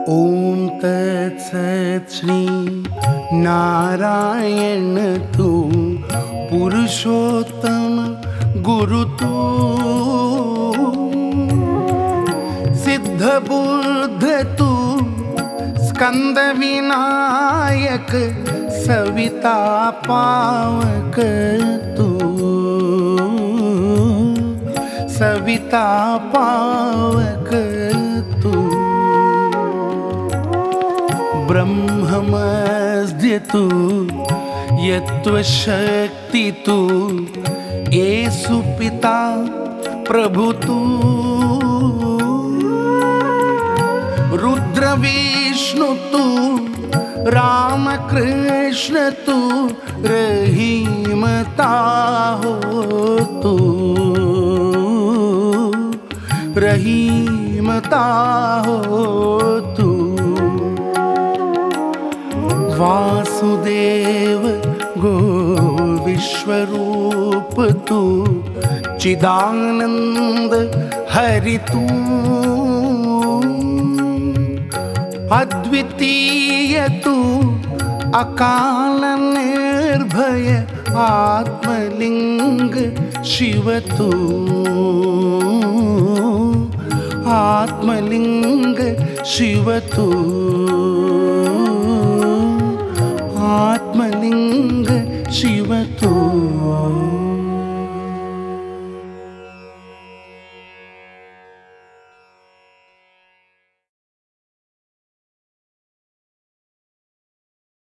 ओम तत्सत् श्री नारायण तू पुरुषोत्तम गुरु तू सिद्ध बुद्ध तू स्कंद विनायक सविता पावक तू सविता पावक तू ब्रह्ममस्ति तू यत्त्वशक्ति तू येसु पिता प्रभु तू रुद्र विष्णु तू राम कृष्ण तू रहीमता हो तू रहीमता हो तू वासुदेव गो विश्वरूप तू चिदानंद हरि तू अद्वितीय तू अकाल निर्भय आत्मलिंग शिव तू आत्मलिंग शिव तू आत्मलिंग शिव तू।